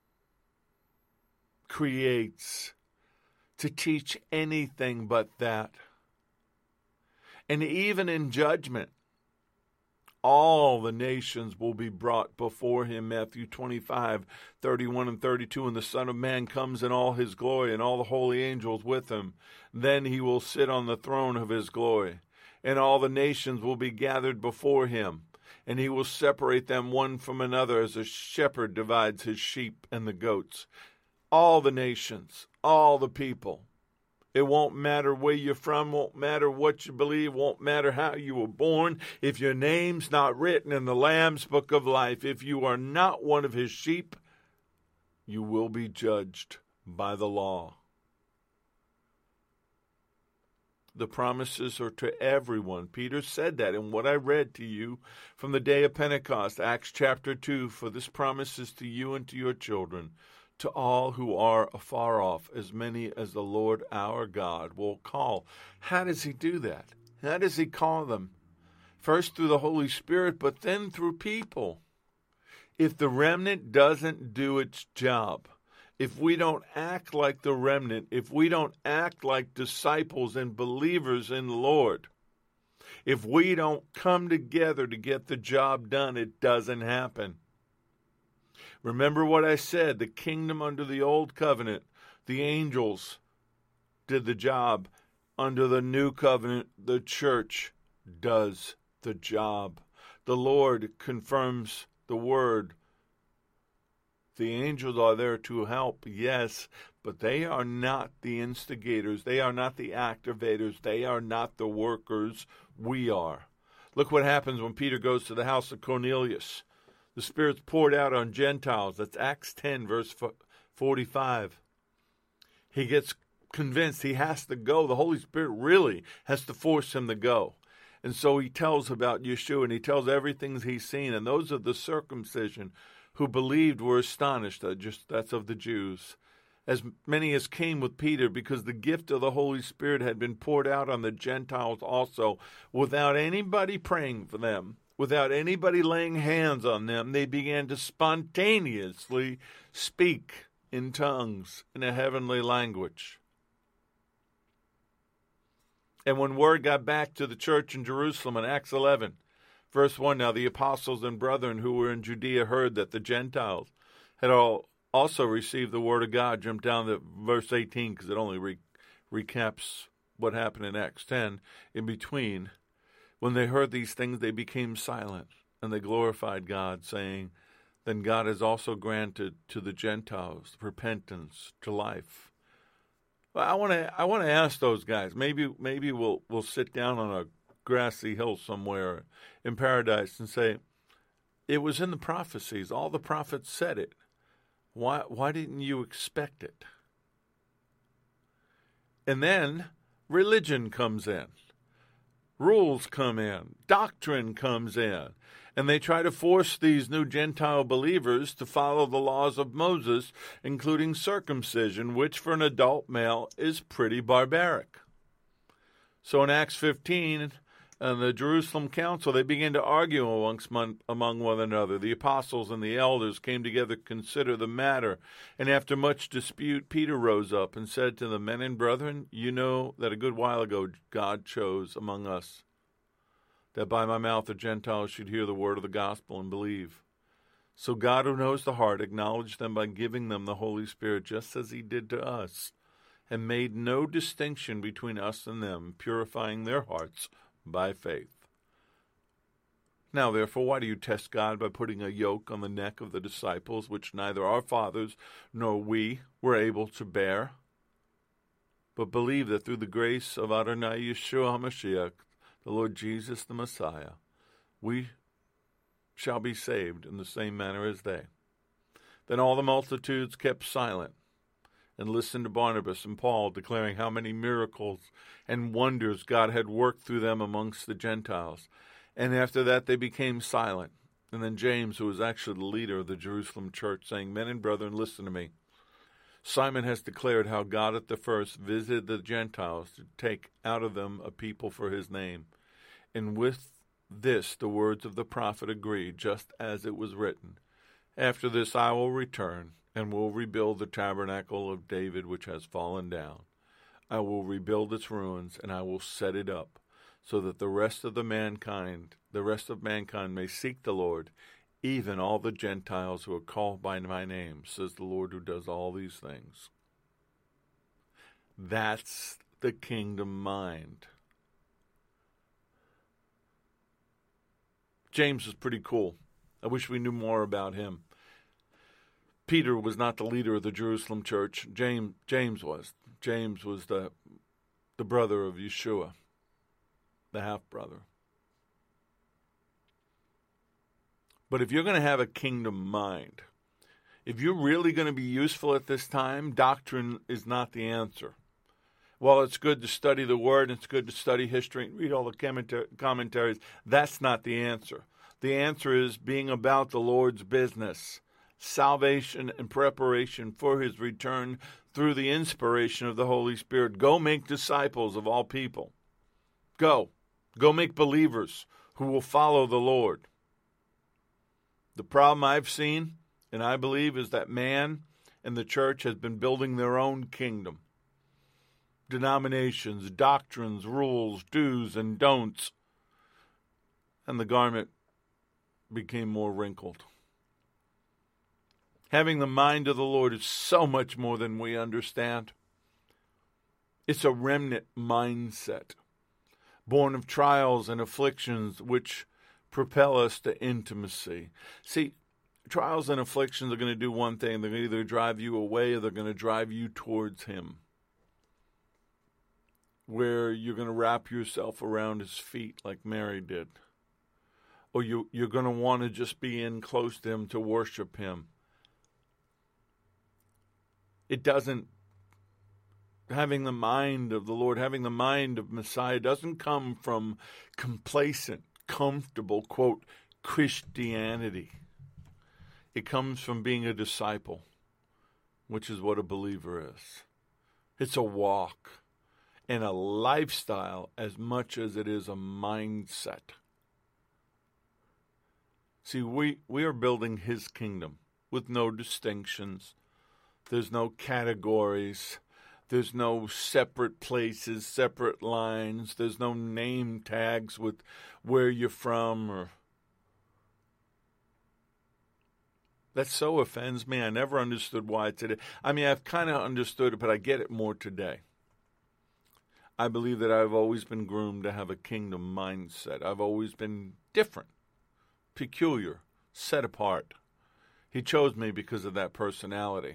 creates to teach anything but that. And even in judgment, all the nations will be brought before him. Matthew 25, 31 and 32. And the Son of Man comes in all his glory, and all the holy angels with him. Then he will sit on the throne of his glory. And all the nations will be gathered before him. And he will separate them one from another, as a shepherd divides his sheep and the goats. All the nations, all the people. It won't matter where you're from, won't matter what you believe, won't matter how you were born. If your name's not written in the Lamb's book of life, if you are not one of his sheep, you will be judged by the law. The promises are to everyone. Peter said that in what I read to you from the day of Pentecost, Acts chapter 2, for this promise is to you and to your children, to all who are afar off, as many as the Lord our God will call. How does he do that? How does he call them? First through the Holy Spirit, but then through people. If the remnant doesn't do its job, if we don't act like the remnant, if we don't act like disciples and believers in the Lord, if we don't come together to get the job done, it doesn't happen. Remember what I said, the kingdom under the old covenant, the angels did the job. Under the new covenant, the church does the job. The Lord confirms the word. The angels are there to help, yes, but they are not the instigators. They are not the activators. They are not the workers. We are. Look what happens when Peter goes to the house of Cornelius. The Spirit's poured out on Gentiles. That's Acts 10, verse 45. He gets convinced he has to go. The Holy Spirit really has to force him to go. And so he tells about Yeshua, and he tells everything he's seen. And those of the circumcision who believed were astonished. That's of the Jews. As many as came with Peter, because the gift of the Holy Spirit had been poured out on the Gentiles also, without anybody praying for them. Without anybody laying hands on them, they began to spontaneously speak in tongues in a heavenly language. And when word got back to the church in Jerusalem in Acts 11, verse 1, now the apostles and brethren who were in Judea heard that the Gentiles had also received the word of God. Jump down to verse 18 because it only recaps what happened in Acts 10 in between. When they heard these things, they became silent, and they glorified God, saying, then God has also granted to the Gentiles repentance to life. Well, I want to ask those guys. Maybe we'll sit down on a grassy hill somewhere in paradise and say, it was in the prophecies. All the prophets said it. Why didn't you expect it? And then religion comes in. Rules come in, doctrine comes in, and they try to force these new Gentile believers to follow the laws of Moses, including circumcision, which for an adult male is pretty barbaric. So in Acts 15, and the Jerusalem council, they began to argue among one another. The apostles and the elders came together to consider the matter. And after much dispute, Peter rose up and said to the men and brethren, you know that a good while ago God chose among us that by my mouth the Gentiles should hear the word of the gospel and believe. So God, who knows the heart, acknowledged them by giving them the Holy Spirit, just as he did to us, and made no distinction between us and them, purifying their hearts by faith. Now, therefore, why do you test God by putting a yoke on the neck of the disciples, which neither our fathers nor we were able to bear? But believe that through the grace of Adonai Yeshua HaMashiach, the Lord Jesus the Messiah, we shall be saved in the same manner as they. Then all the multitudes kept silent and listened to Barnabas and Paul, declaring how many miracles and wonders God had worked through them amongst the Gentiles. And after that they became silent. And then James, who was actually the leader of the Jerusalem church, saying, Men and brethren, listen to me. Simon has declared how God at the first visited the Gentiles to take out of them a people for his name. And with this the words of the prophet agree, just as it was written, After this I will return, and will rebuild the tabernacle of David which has fallen down. I will rebuild its ruins, and I will set it up, so that the rest of mankind may seek the Lord, even all the Gentiles who are called by my name, says the Lord who does all these things. That's the kingdom mind. James is pretty cool. I wish we knew more about him. Peter was not the leader of the Jerusalem church. James was. James was the brother of Yeshua, the half-brother. But if you're going to have a kingdom mind, if you're really going to be useful at this time, doctrine is not the answer. While it's good to study the Word, it's good to study history and read all the commentaries, that's not the answer. The answer is being about the Lord's business, salvation and preparation for his return through the inspiration of the Holy Spirit. Go make disciples of all people. Go make believers who will follow the Lord. The problem I've seen, and I believe, is that man and the church has been building their own kingdom. Denominations, doctrines, rules, do's and don'ts. And the garment became more wrinkled. Having the mind of the Lord is so much more than we understand. It's a remnant mindset, born of trials and afflictions which propel us to intimacy. See, trials and afflictions are going to do one thing. They're going to either drive you away or they're going to drive you towards him, where you're going to wrap yourself around his feet like Mary did. Or you're going to want to just be in close to him to worship him. It doesn't, having the mind of the Lord, having the mind of Messiah doesn't come from complacent, comfortable, quote, Christianity. It comes from being a disciple, which is what a believer is. It's a walk and a lifestyle as much as it is a mindset. See, we are building his kingdom with no distinctions. There's no categories. There's no separate places, separate lines. There's no name tags with where you're from. That so offends me. I never understood why today. I mean, I've kind of understood it, but I get it more today. I believe that I've always been groomed to have a kingdom mindset. I've always been different, peculiar, set apart. He chose me because of that personality.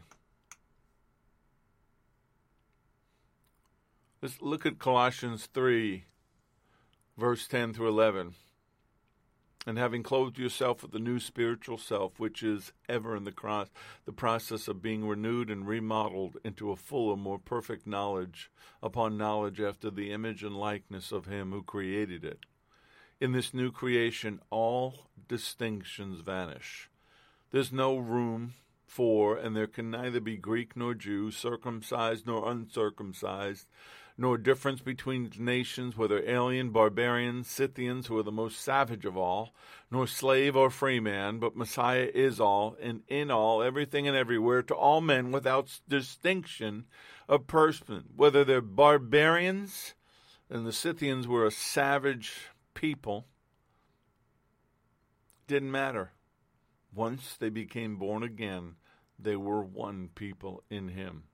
Let's look at Colossians 3, verse 10 through 11. And having clothed yourself with the new spiritual self, which is ever in the process of being renewed and remodeled into a fuller, more perfect knowledge upon knowledge after the image and likeness of him who created it. In this new creation, all distinctions vanish. There's no room for, and there can neither be Greek nor Jew, circumcised nor uncircumcised, nor difference between nations, whether alien, barbarians, Scythians, who are the most savage of all, nor slave or free man, but Messiah is all, and in all, everything and everywhere, to all men without distinction of person, whether they're barbarians, and the Scythians were a savage people, Didn't matter. Once they became born again, they were one people in him.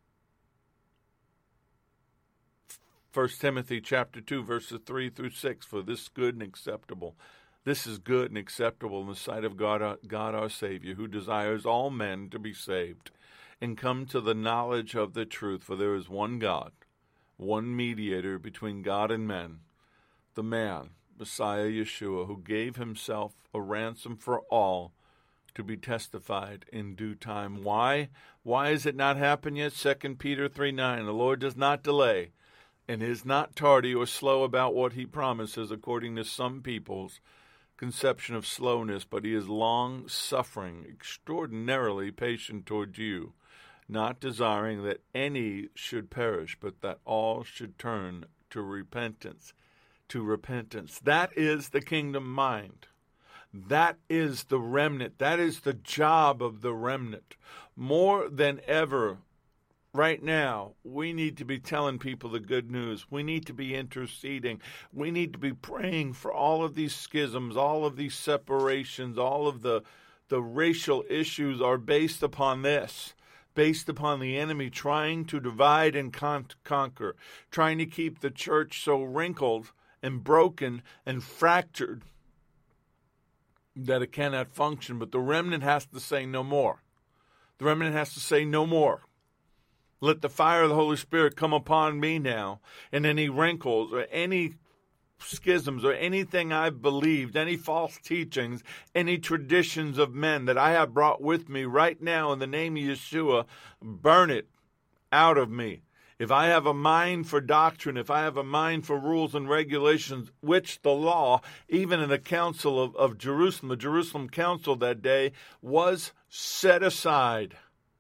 1 Timothy chapter 2, verses 3 through 6, for this is good and acceptable. This is good and acceptable in the sight of God our Savior, who desires all men to be saved and come to the knowledge of the truth. For there is one God, one mediator between God and men, the man, Messiah Yeshua, who gave himself a ransom for all, to be testified in due time. Why? Why has it not happened yet? 2 Peter 3:9, the Lord does not delay and is not tardy or slow about what he promises, according to some people's conception of slowness, but he is long-suffering, extraordinarily patient toward you, not desiring that any should perish, but that all should turn to repentance. That is the kingdom mind. That is the remnant. That is the job of the remnant. More than ever, right now, we need to be telling people the good news. We need to be interceding. We need to be praying for all of these schisms, all of these separations, all of the racial issues are based upon this, based upon the enemy trying to divide and conquer, trying to keep the church so wrinkled and broken and fractured that it cannot function. But the remnant has to say no more. The remnant has to say no more. Let the fire of the Holy Spirit come upon me now, and any wrinkles or any schisms or anything I've believed, any false teachings, any traditions of men that I have brought with me right now in the name of Yeshua, burn it out of me. If I have a mind for doctrine, if I have a mind for rules and regulations, which the law, even in the council of Jerusalem, the Jerusalem council that day, was set aside.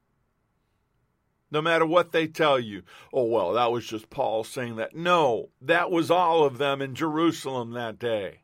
No matter what they tell you, oh, well, that was just Paul saying that. No, that was all of them in Jerusalem that day.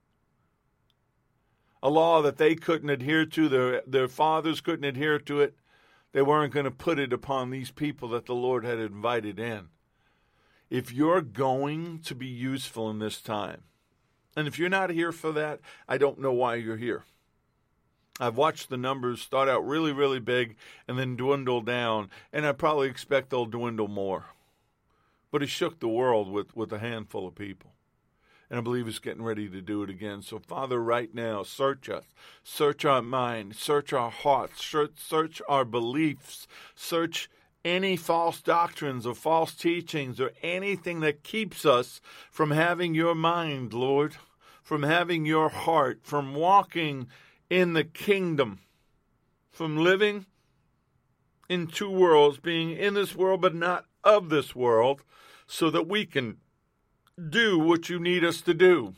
A law that they couldn't adhere to, their fathers couldn't adhere to it. They weren't going to put it upon these people that the Lord had invited in. If you're going to be useful in this time, and if you're not here for that, I don't know why you're here. I've watched the numbers start out really, really big and then dwindle down, and I probably expect they'll dwindle more. But he shook the world with a handful of people. And I believe he's getting ready to do it again. So, Father, right now, search us. Search our mind. Search our hearts. Search our beliefs. Search any false doctrines or false teachings or anything that keeps us from having your mind, Lord, from having your heart, from walking in the kingdom, from living in two worlds, being in this world but not of this world, so that we can do what you need us to do.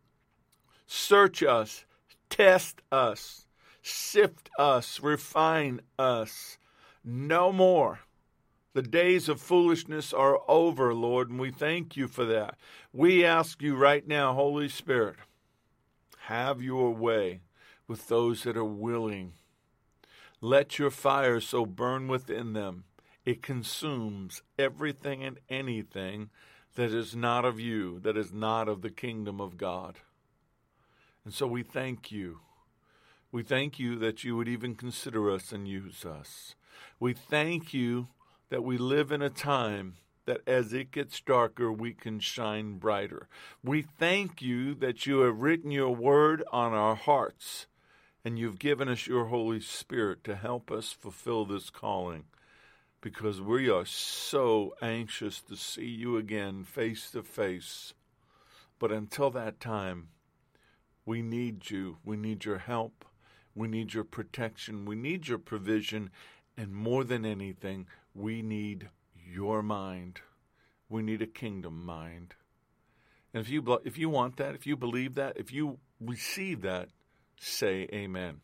Search us, test us, sift us, refine us. No more. The days of foolishness are over, Lord, and we thank you for that. We ask you right now, Holy Spirit, have your way with those that are willing. Let your fire so burn within them, it consumes everything and anything that is not of you, that is not of the kingdom of God. And so we thank you. We thank you that you would even consider us and use us. We thank you that we live in a time that as it gets darker, we can shine brighter. We thank you that you have written your word on our hearts, and you've given us your Holy Spirit to help us fulfill this calling, because we are so anxious to see you again face to face. But until that time, we need you. We need your help. We need your protection. We need your provision. And more than anything, we need your mind. We need a kingdom mind. And if you want that, if you believe that, if you receive that, say amen.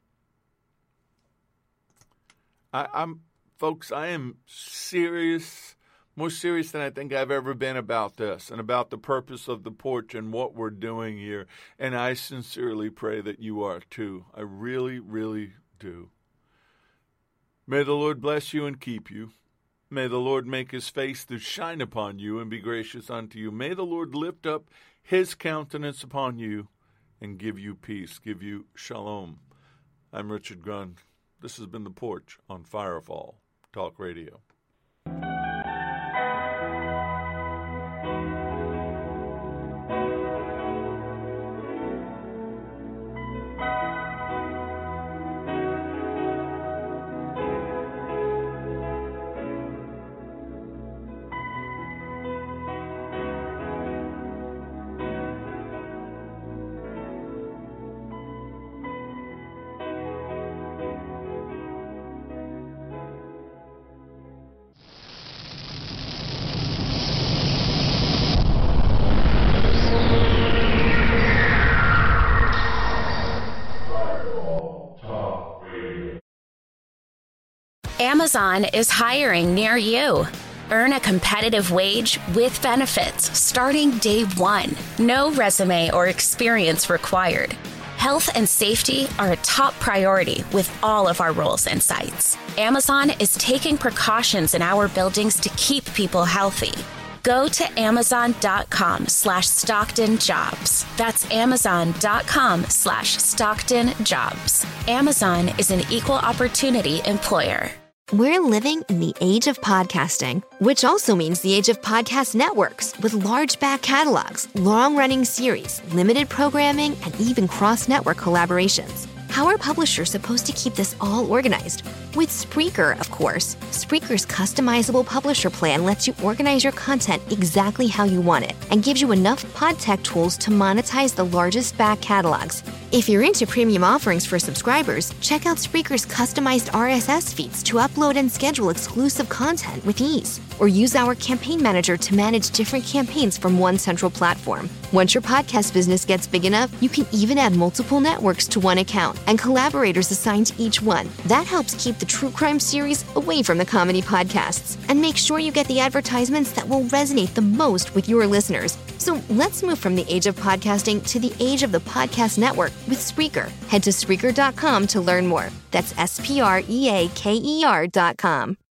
Folks, I am serious, more serious than I think I've ever been about this and about the purpose of the porch and what we're doing here. And I sincerely pray that you are too. I really, really do. May the Lord bless you and keep you. May the Lord make his face to shine upon you and be gracious unto you. May the Lord lift up his countenance upon you and give you peace, give you shalom. I'm Richard Grund. This has been The Porch on Firefall Talk Radio. Amazon is hiring near you. Earn a competitive wage with benefits starting day one. No resume or experience required. Health and safety are a top priority with all of our roles and sites. Amazon is taking precautions in our buildings to keep people healthy. Go to Amazon.com/StocktonJobs. That's Amazon.com/StocktonJobs. Amazon is an equal opportunity employer. We're living in the age of podcasting, which also means the age of podcast networks with large back catalogs, long-running series, limited programming, and even cross-network collaborations. How are publishers supposed to keep this all organized? With Spreaker, of course. Spreaker's customizable publisher plan lets you organize your content exactly how you want it and gives you enough pod tech tools to monetize the largest back catalogs. If you're into premium offerings for subscribers, check out Spreaker's customized RSS feeds to upload and schedule exclusive content with ease. Or use our campaign manager to manage different campaigns from one central platform. Once your podcast business gets big enough, you can even add multiple networks to one account and collaborators assigned to each one. That helps keep the true crime series away from the comedy podcasts and make sure you get the advertisements that will resonate the most with your listeners. So let's move from the age of podcasting to the age of the podcast network with Spreaker. Head to Spreaker.com to learn more. That's Spreaker.com.